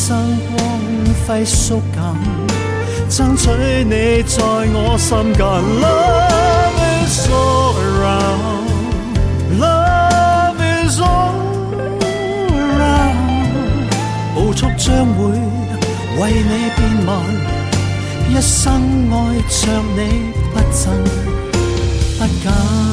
生光辉缩减，争取你在我心间。Love is all around, love is all around， 步速將會為你變慢，一生愛着你不增不減。